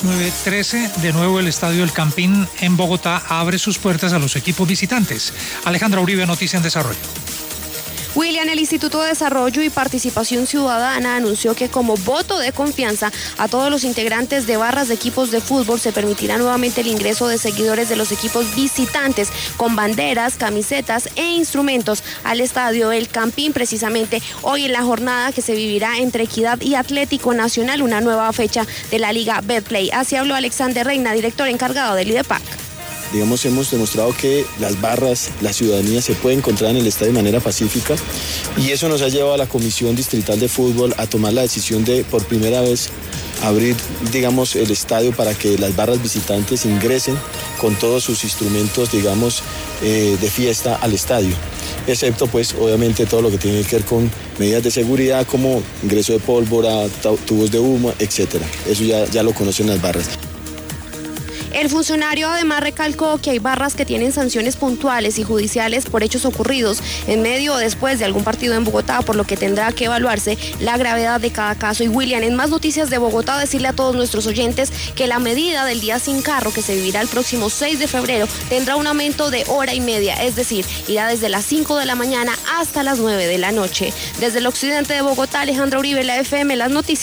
9:13, de nuevo el Estadio El Campín en Bogotá abre sus puertas a los equipos visitantes. Alejandra Uribe, Noticia en Desarrollo. William, el Instituto de Desarrollo y Participación Ciudadana anunció que como voto de confianza a todos los integrantes de barras de equipos de fútbol se permitirá nuevamente el ingreso de seguidores de los equipos visitantes con banderas, camisetas e instrumentos al Estadio El Campín, precisamente hoy en la jornada que se vivirá entre Equidad y Atlético Nacional, una nueva fecha de la Liga Betplay. Así habló Alexander Reina, director encargado del IDEPAC. Digamos, hemos demostrado que las barras, la ciudadanía se puede encontrar en el estadio de manera pacífica y eso nos ha llevado a la Comisión Distrital de Fútbol a tomar la decisión de, por primera vez, abrir, digamos, el estadio para que las barras visitantes ingresen con todos sus instrumentos, digamos, de fiesta al estadio. Excepto, pues, obviamente todo lo que tiene que ver con medidas de seguridad como ingreso de pólvora, tubos de humo, etcétera. Eso ya lo conocen las barras. El funcionario además recalcó que hay barras que tienen sanciones puntuales y judiciales por hechos ocurridos en medio o después de algún partido en Bogotá, por lo que tendrá que evaluarse la gravedad de cada caso. Y William, en más noticias de Bogotá, decirle a todos nuestros oyentes que la medida del día sin carro que se vivirá el próximo 6 de febrero tendrá un aumento de hora y media, es decir, irá desde las 5 de la mañana hasta las 9 de la noche. Desde el occidente de Bogotá, Alejandra Uribe, la FM, las noticias.